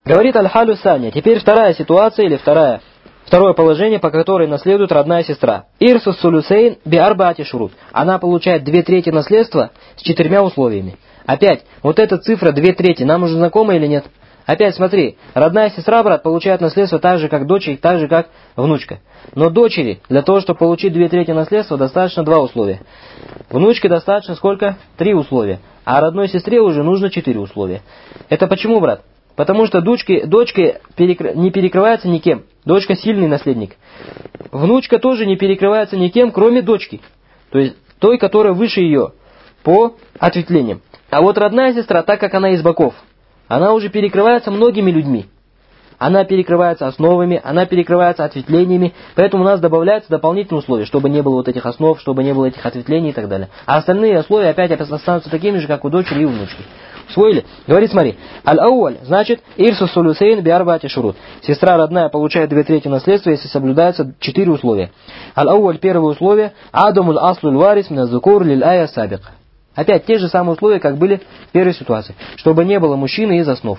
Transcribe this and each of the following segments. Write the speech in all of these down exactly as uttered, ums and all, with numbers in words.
Говорит Аль-Халю Саня. Теперь вторая ситуация или вторая, второе положение, по которой наследует родная сестра. Ирсус сулюсейн би арбаати шурут. Она получает две трети наследства с четырьмя условиями. Опять, вот эта цифра две трети, нам уже знакома или нет? Опять смотри, родная сестра, брат, получает наследство так же, как дочь, и так же, как внучка. Но дочери, для того, чтобы получить две трети наследства, достаточно два условия. Внучке достаточно сколько? Три условия. А родной сестре уже нужно четыре условия. Это почему, брат? Потому что дочки, дочки перекр... не перекрывается никем. Дочка сильный наследник. Внучка тоже не перекрывается никем, кроме дочки. То есть той, которая выше ее по ответвлениям. А вот родная сестра, так как она из боков, она уже перекрывается многими людьми. Она перекрывается основами, она перекрывается ответвлениями, поэтому у нас добавляются дополнительные условия, чтобы не было вот этих основ, чтобы не было этих ответвлений и так далее. А остальные условия опять останутся такими же, как у дочери и у внучки. Усвоили? Говорит, смотри, аль-ауаль, значит, ирсу сулюсейн би арбаати шурут. Сестра родная получает две трети наследства, если соблюдаются четыре условия. Аль-ауаль, первое условие, адамуль аслуль варис миназзукур лиль ая сабик. Опять те же самые условия, как были в первой ситуации. Чтобы не было мужчины из основ.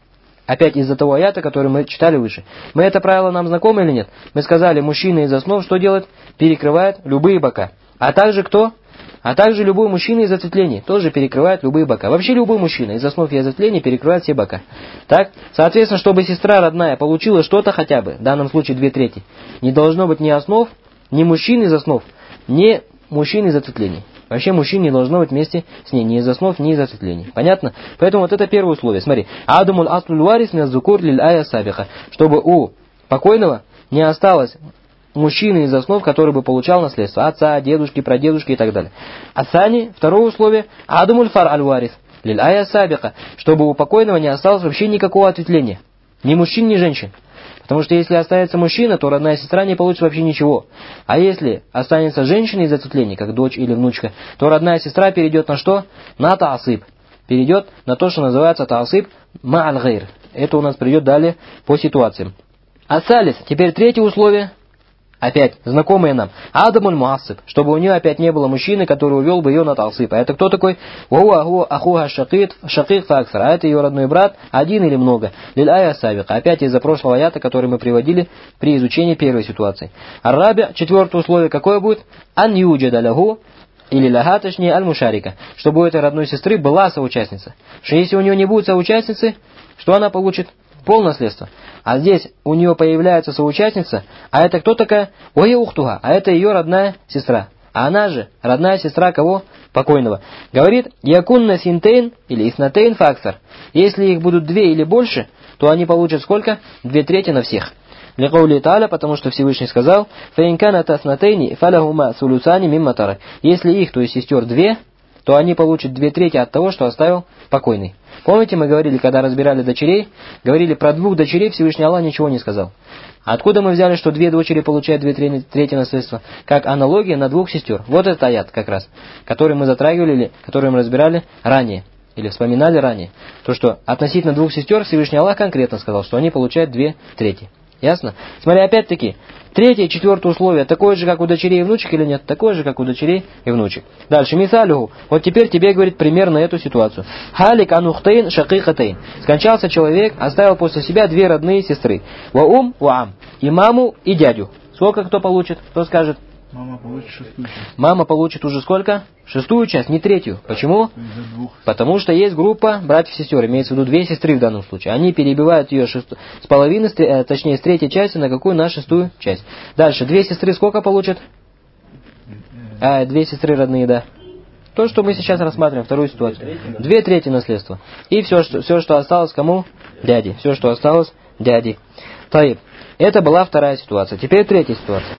Опять из-за того аята, который мы читали выше. Мы это правило нам знакомы или нет? Мы сказали, мужчина из основ что делает? Перекрывает любые бока. А также кто? А также любой мужчина из ответвлений тоже перекрывает любые бока. Вообще любой мужчина из основ и ответвлений перекрывает все бока. Так, соответственно, чтобы сестра родная получила что-то хотя бы, в данном случае две трети, не должно быть ни основ, ни мужчин из основ, ни мужчин из ответвлений. Вообще мужчин не должно быть вместе с ней, ни из основ, ни из ответвлений. Понятно? Поэтому вот это первое условие. Смотри. Адумуль аслуль варис миназзукур лиль ая сабиха. Чтобы у покойного не осталось мужчины из основ, который бы получал наследство. Отца, дедушки, прадедушки и так далее. Асани, второе условие. Адумуль фар аль варис лиль ая сабиха. Чтобы у покойного не осталось вообще никакого ответвления. Ни мужчин, ни женщин. Потому что если останется мужчина, то родная сестра не получит вообще ничего. А если останется женщина из ответвлений, как дочь или внучка, то родная сестра перейдет на что? На таасиб. Перейдет на то, что называется таасиб ма'аль гайр. Это у нас придет далее по ситуациям. Асалис. Теперь третье условие. Опять, знакомые нам. Адамуль муассиб. Чтобы у нее опять не было мужчины, который увел бы ее на таасиб. А это кто такой? Уа ахуха шакит шакит факсар. А это ее родной брат, один или много. Лиль ая сабика. Опять из-за прошлого аята, который мы приводили при изучении первой ситуации. Ар-раби, четвертое условие, какое будет? Ан юджада лаху. Или ляха, точнее, аль-мушарика. Чтобы у этой родной сестры была соучастница. Что если у нее не будет соучастницы, что она получит? Пол наследства. А здесь у нее появляется соучастница, а это кто такая? Ой, ухтуга, а это ее родная сестра. А она же родная сестра кого? Покойного. Говорит, якунна синтейн или иснатейн факсар. Если их будут две или больше, то они получат сколько? Две трети на всех. Ликаули та'аля, потому что Всевышний сказал, фаинкана таснатейни фаляхума сулюсани мимматара. Если их, то есть сестер две, то они получат две трети от того, что оставил покойный. Помните, мы говорили, когда разбирали дочерей, говорили про двух дочерей, Всевышний Аллах ничего не сказал. Откуда мы взяли, что две дочери получают две трети наследства? Как аналогия на двух сестер. Вот этот аят как раз, который мы затрагивали, или который мы разбирали ранее, или вспоминали ранее. То, что относительно двух сестер Всевышний Аллах конкретно сказал, что они получают две трети. Ясно? Смотри, опять-таки, третье и четвертое условие, такое же, как у дочерей и внучек или нет? Такое же, как у дочерей и внучек. Дальше, мисалюху. Вот теперь тебе говорит примерно эту ситуацию. Халик анухтейн шакихатейн. Скончался человек, оставил после себя две родные сестры. Ва ум, ва ам. И маму, и дядю. Сколько кто получит? Кто скажет? Мама получит шестую часть. Мама получит уже сколько? Шестую часть, не третью. Почему? Потому что есть группа братьев и сестер, имеется в виду две сестры в данном случае. Они перебивают ее шест... с половины, точнее с третьей части на какую? На шестую часть. Дальше, две сестры сколько получат? А, две сестры родные, да. То, что мы сейчас рассматриваем, вторую ситуацию. Две трети наследства. И все, что, все, что осталось кому? Дяде. Все, что осталось дяде. Таиб. Это была вторая ситуация. Теперь третья ситуация.